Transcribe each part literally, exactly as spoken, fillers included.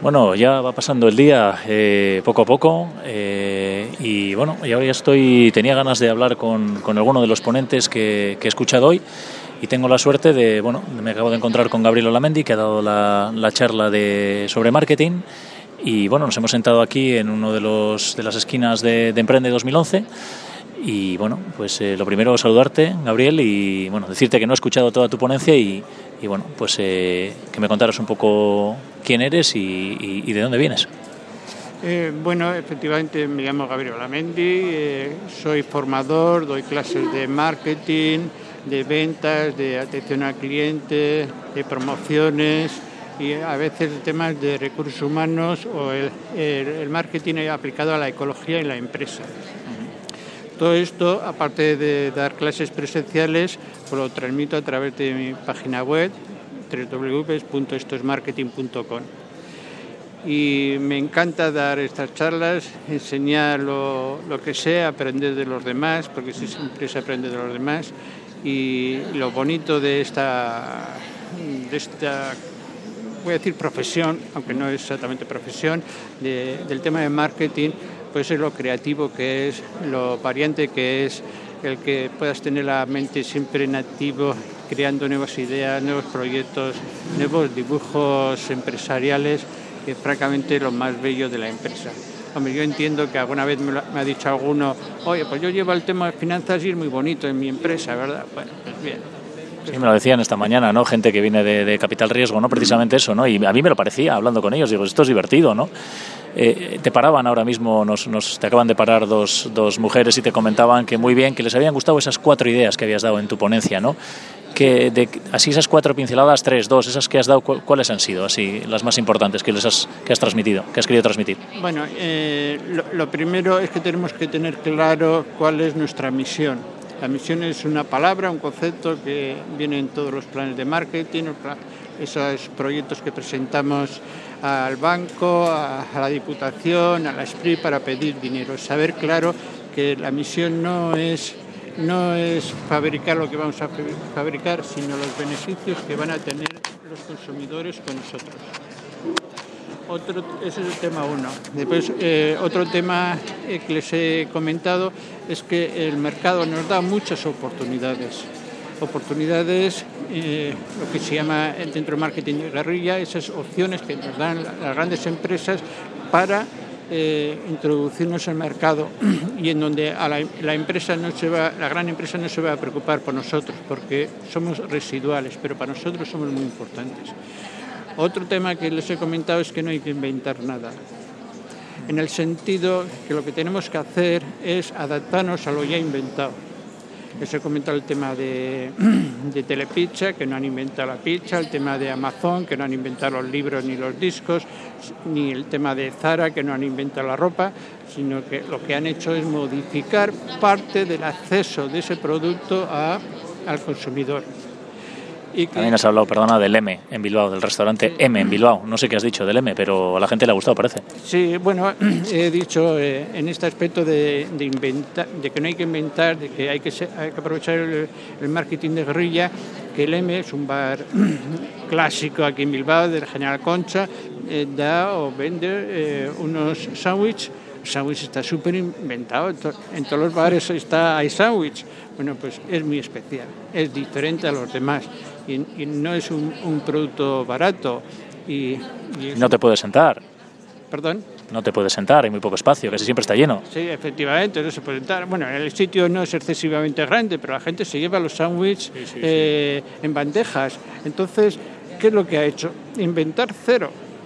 Bueno, ya va pasando el día eh, poco a poco eh, y bueno, y ahora ya estoy, tenía ganas de hablar con, con alguno de los ponentes que, que he escuchado hoy y tengo la suerte de, bueno, me acabo de encontrar con Gabriel Olamendi, que ha dado la, la charla de, sobre marketing y bueno, nos hemos sentado aquí en uno de los de las esquinas de, de Emprende dos mil once. Y bueno, pues eh, lo primero saludarte, Gabriel, y bueno, decirte que no he escuchado toda tu ponencia y, y bueno, pues eh, que me contaras un poco quién eres y, y, y de dónde vienes. Eh, bueno, efectivamente me llamo Gabriel Olamendi, eh, soy formador, doy clases de marketing, de ventas, de atención al cliente, de promociones y a veces temas de recursos humanos o el, el, el marketing aplicado a la ecología en la empresa. Todo esto, aparte de dar clases presenciales, pues lo transmito a través de mi página web, doble u doble u doble u punto esto es marketing punto com. Y me encanta dar estas charlas, enseñar lo, lo que sé, aprender de los demás, porque siempre se aprende de los demás. Y lo bonito de esta, de esta voy a decir profesión, aunque no es exactamente profesión, de, del tema de marketing, pues es lo creativo que es, lo variante que es, el que puedas tener la mente siempre en activo, creando nuevas ideas, nuevos proyectos, nuevos dibujos empresariales, que es francamente lo más bello de la empresa. Hombre, yo entiendo que alguna vez me, lo, me ha dicho alguno, oye, pues yo llevo el tema de finanzas y es muy bonito en mi empresa, ¿verdad? Bueno, pues bien. Sí, me lo decían esta mañana, ¿no? Gente que viene de, de Capital Riesgo, ¿no? Precisamente eso, ¿no? Y a mí me lo parecía, hablando con ellos, digo, esto es divertido, ¿no? Eh, te paraban ahora mismo, nos, nos te acaban de parar dos, dos mujeres y te comentaban que muy bien, que les habían gustado esas cuatro ideas que habías dado en tu ponencia, ¿no? Que de, así esas cuatro pinceladas, tres, dos, esas que has dado, ¿cuáles han sido así las más importantes que les has, que has transmitido, que has querido transmitir? Bueno, eh, lo, lo primero es que tenemos que tener claro cuál es nuestra misión. La misión es una palabra, un concepto que viene en todos los planes de marketing, esos proyectos que presentamos al banco, a la Diputación, a la S P R I para pedir dinero. Saber claro que la misión no es, no es fabricar lo que vamos a fabricar, sino los beneficios que van a tener los consumidores con nosotros. Otro, ese es el tema uno. Después, eh, otro tema eh, que les he comentado es que el mercado nos da muchas oportunidades. Oportunidades, eh, lo que se llama dentro del marketing de guerrilla, esas opciones que nos dan las grandes empresas para eh, introducirnos al mercado y en donde a la, la empresa no se va, la gran empresa no se va a preocupar por nosotros porque somos residuales, pero para nosotros somos muy importantes. Otro tema que les he comentado es que no hay que inventar nada, en el sentido que lo que tenemos que hacer es adaptarnos a lo ya inventado. Les he comentado el tema de, de Telepizza, que no han inventado la pizza, el tema de Amazon, que no han inventado los libros ni los discos, ni el tema de Zara, que no han inventado la ropa, sino que lo que han hecho es modificar parte del acceso de ese producto a, al consumidor. Y que... También has hablado, perdona, del M en Bilbao, del restaurante M en Bilbao. No sé qué has dicho del M, pero a la gente le ha gustado, parece. Sí, bueno, he dicho eh, en este aspecto de, de, inventar, de que no hay que inventar, de que hay que, ser, hay que aprovechar el, el marketing de guerrilla, que el M es un bar clásico aquí en Bilbao, del General Concha, eh, da o vende eh, unos sándwiches. El sándwich está súper inventado, en todos los bares está, hay sándwich. Bueno, pues es muy especial, es diferente a los demás y, y no es un, un producto barato. Y, y no te puedes sentar. ¿Perdón? No te puedes sentar, hay muy poco espacio, casi siempre está lleno. Sí, efectivamente, no se puede sentar. Bueno, el sitio no es excesivamente grande, pero la gente se lleva los sándwiches sí, sí, eh, sí. en bandejas. Entonces, ¿qué es lo que ha hecho? Inventar cero.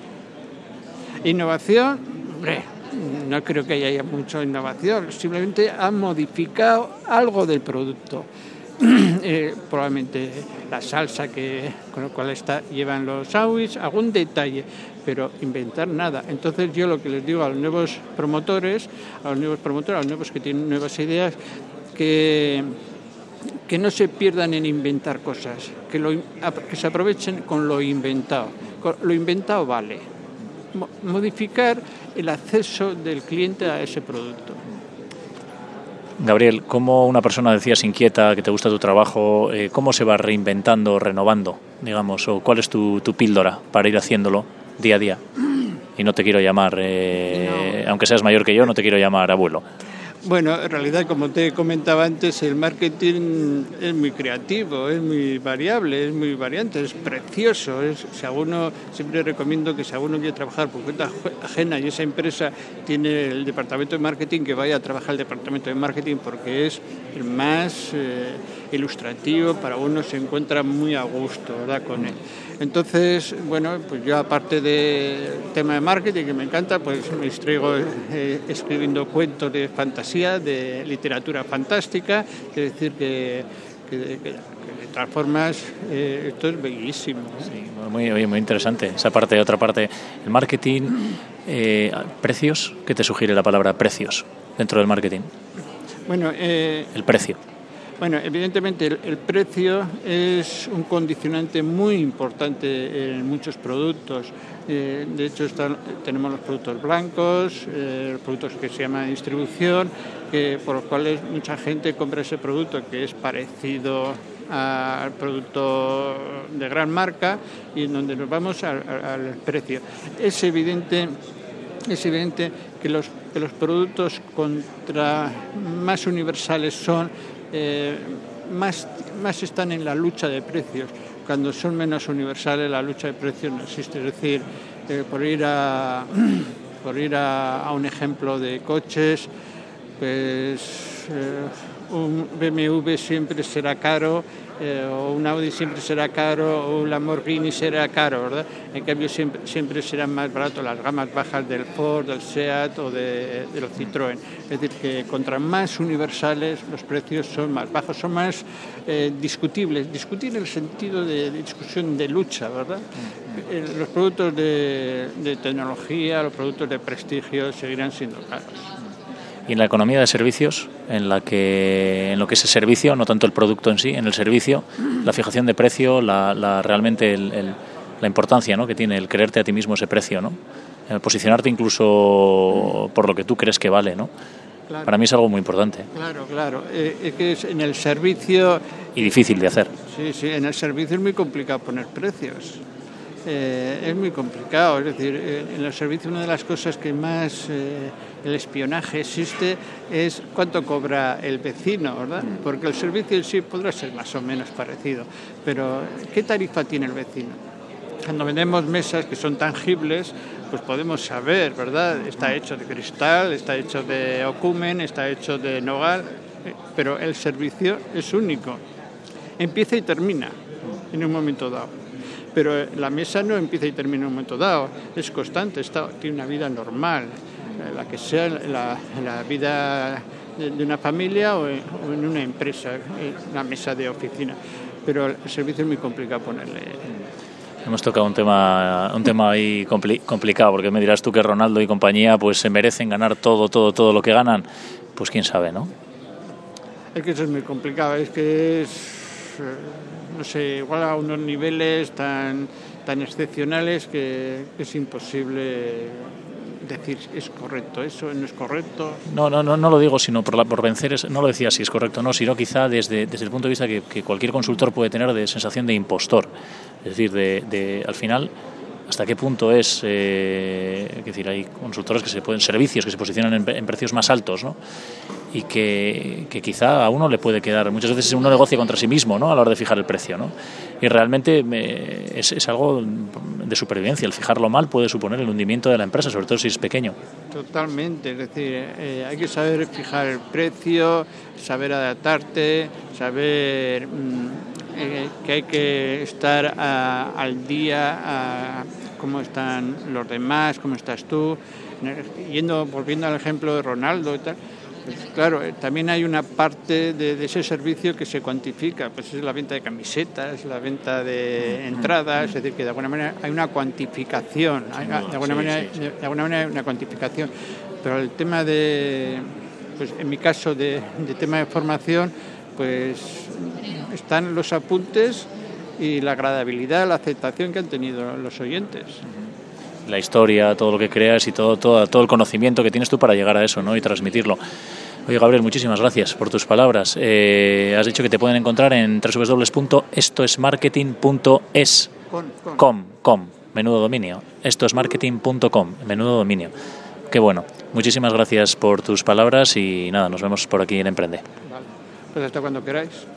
Innovación, hombre, no creo que haya mucha innovación, simplemente han modificado algo del producto. eh, probablemente la salsa que con la cual está, llevan los sándwiches, algún detalle, pero inventar nada. Entonces yo lo que les digo a los nuevos promotores, a los nuevos promotores, a los nuevos que tienen nuevas ideas, que, que no se pierdan en inventar cosas, que, lo, que se aprovechen con lo inventado. Lo inventado vale. Modificar el acceso del cliente a ese producto. Gabriel, ¿cómo una persona, decías, inquieta, que te gusta tu trabajo, eh, cómo se va reinventando, renovando, digamos, o cuál es tu, tu píldora para ir haciéndolo día a día? y no te quiero llamar, eh, no. aunque seas mayor que yo, no te quiero llamar abuelo. Bueno, en realidad, como te comentaba antes, el marketing es muy creativo, es muy variable, es muy variante, es precioso. Es, si alguno, siempre recomiendo que si alguno quiere trabajar por cuenta ajena y esa empresa tiene el departamento de marketing, que vaya a trabajar al departamento de marketing porque es el más eh, ilustrativo, para uno se encuentra muy a gusto, ¿verdad?, con él. Entonces, bueno, pues yo aparte del tema de marketing, que me encanta, pues me distraigo eh, escribiendo cuentos de fantasía, de literatura fantástica, es decir, que, que, que, que de todas formas eh, esto es bellísimo. ¿eh? Sí, muy, muy, muy interesante. Esa parte, otra parte, el marketing, eh, precios, ¿qué te sugiere la palabra precios dentro del marketing? Bueno, eh, el precio. Bueno, evidentemente el, el precio es un condicionante muy importante en muchos productos. Eh, de hecho, están, tenemos los productos blancos, eh, los productos que se llaman distribución, que, por los cuales mucha gente compra ese producto que es parecido al producto de gran marca y en donde nos vamos al, al precio. Es evidente, es evidente que los, que los productos contra más universales son, Eh, más, más están en la lucha de precios. Cuando son menos universales, la lucha de precios no existe. Es decir, eh, por ir a por ir a, a un ejemplo de coches, pues eh, un B M W siempre será caro, eh, o un Audi siempre será caro, o un Lamborghini será caro, ¿verdad? En cambio siempre, siempre serán más baratos las gamas bajas del Ford, del Seat o de, de los Citroën. Es decir, que contra más universales los precios son más bajos, son más eh, discutibles. Discutir en el sentido de, de discusión de lucha, ¿verdad? Eh, los productos de, de tecnología, los productos de prestigio seguirán siendo caros. Y en la economía de servicios, en la que en lo que es el servicio, no tanto el producto en sí, en el servicio, la fijación de precio, la, la realmente el, el, la importancia, ¿no?, que tiene el creerte a ti mismo ese precio, ¿no? El posicionarte incluso por lo que tú crees que vale, ¿no? Claro. Para mí es algo muy importante. Claro, claro. Eh, es que es en el servicio... Y difícil de hacer. Sí, sí, en el servicio es muy complicado poner precios. Eh, es muy complicado, es decir, eh, en el servicio una de las cosas que más eh, el espionaje existe es cuánto cobra el vecino, ¿verdad? Porque el servicio en sí podrá ser más o menos parecido, pero ¿qué tarifa tiene el vecino? Cuando vendemos mesas que son tangibles, pues podemos saber, ¿verdad? Está hecho de cristal, está hecho de ocumen, está hecho de nogal, pero el servicio es único, empieza y termina en un momento dado. Pero la mesa no empieza y termina en un momento dado, es constante, está, tiene una vida normal, la que sea la, la vida de, de una familia o en, o en una empresa, una mesa de oficina. Pero el servicio es muy complicado ponerle. Hemos tocado un tema un tema ahí compli- complicado, porque me dirás tú que Ronaldo y compañía pues se merecen ganar todo, todo, todo lo que ganan. Pues quién sabe, ¿no? Es que eso es muy complicado, es que es... no sé, igual a unos niveles tan, tan excepcionales que es imposible decir es correcto, eso no es correcto. No, no, no, no lo digo sino por, la, por vencer, es, no lo decía si es correcto o no, sino quizá desde, desde el punto de vista que, que cualquier consultor puede tener de sensación de impostor, es decir, de, de al final hasta qué punto es, eh, es decir, hay consultores que se pueden, servicios que se posicionan en, en precios más altos, ¿no? Y que, que quizá a uno le puede quedar, muchas veces uno negocia contra sí mismo, ¿no?, a la hora de fijar el precio, ¿no? Y realmente me, es, es algo de supervivencia, el fijarlo mal puede suponer el hundimiento de la empresa, sobre todo si es pequeño. Totalmente, es decir, eh, hay que saber fijar el precio, saber adaptarte, saber mmm, eh, que hay que estar a, al día, a cómo están los demás, cómo estás tú, yendo, volviendo al ejemplo de Ronaldo y tal. Pues claro, también hay una parte de, de ese servicio que se cuantifica, pues es la venta de camisetas, la venta de entradas, es decir, que de alguna manera hay una cuantificación, hay, de, alguna sí, manera, sí, sí. De, de alguna manera hay una cuantificación, pero el tema de, pues en mi caso de, de tema de formación, pues están los apuntes y la agradabilidad, la aceptación que han tenido los oyentes. La historia, todo lo que creas y todo, todo, todo el conocimiento que tienes tú para llegar a eso, ¿no?, y transmitirlo. Oye, Gabriel, muchísimas gracias por tus palabras. Eh, has dicho que te pueden encontrar en doble u doble u doble u punto esto es marketing punto es. Con, con. Com, com. menudo dominio. Esto es marketing punto com, menudo dominio. Qué bueno. Muchísimas gracias por tus palabras y nada, nos vemos por aquí en Emprende. Vale. Pues hasta cuando queráis.